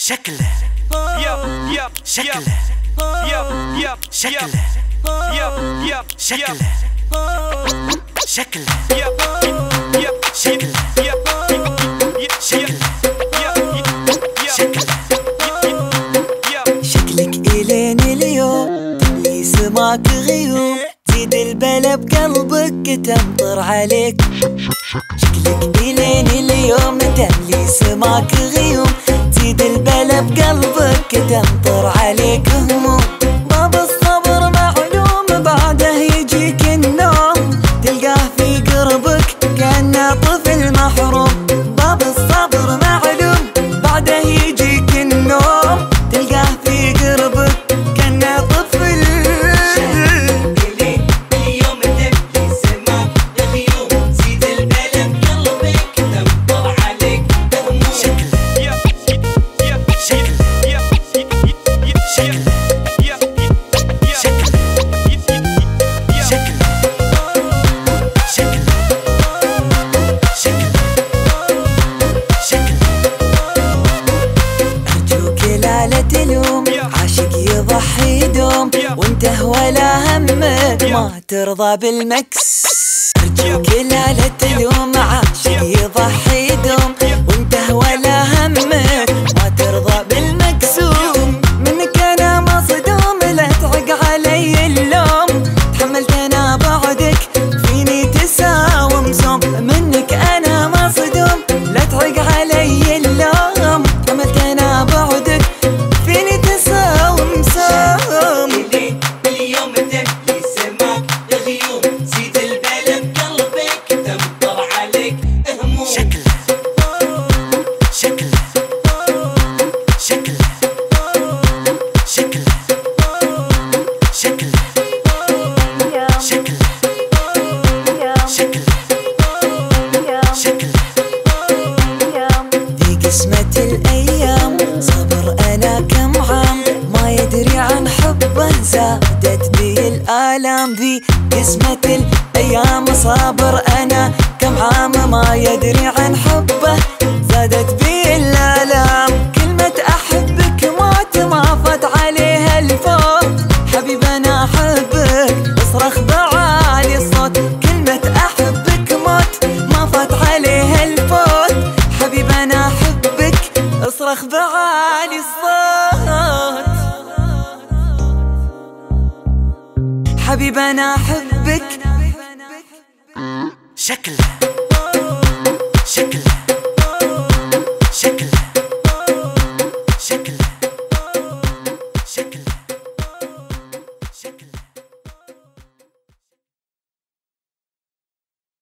شكله شكله شكله شكله شكله شكلك إلين اليوم تملي سماك غيوم، زيد البلا بقلبك تمطر عليك. شكلك إلين اليوم تملي سماك غيوم، زيد البلا بقلبك تمطر عليك هموم. باب الصبر معلوم بعده يجيك النوم، تلقاه في قربك كأنه طفل محروم. باب الصبر معلوم بعده يجيك النوم، تلقاه في قربك كأنه طفل. اليوم تبكي سماك غيوم، زيد البلا بقلبك تمطر عليك هموم. عاشق يضحي دوم وانت ولا همك ما ترضى بالمكس. أرجوك لا تلوم، عاشق يضحي دوم وانت ولا همك ما ترضى بالمكسوم. منك انا مصدوم لا تعق علي اللوم، تحملت انا بعدك فيني تساوم زوم. منك انا مصدوم لا تعق علي اللوم، تحملت انا بعدك فيني تساوم سوم. اليوم تبكي سماك غيوم، زيد البلا بقلبك تمطر عليك هموم. شكله شكله شكله شكله شكله شكله شكله شكله دي قسمة الأيام، صبر أنا كم عام ما يدري عن حبه، زادت بي الآلام. ذي قسمة الأيام، صابر أنا كم عام ما يدري عن حبه، زادت بي الآلام. كلمة أحبك ما فات عليها الفوت، حبيب أنا أحبك اصرخ بعالي الصوت. كلمة أحبك ما فات عليها الفوت، حبيب أنا أحبك اصرخ بعالي الصوت. حبيب أنا أحبك. شكله شكله شكله شكله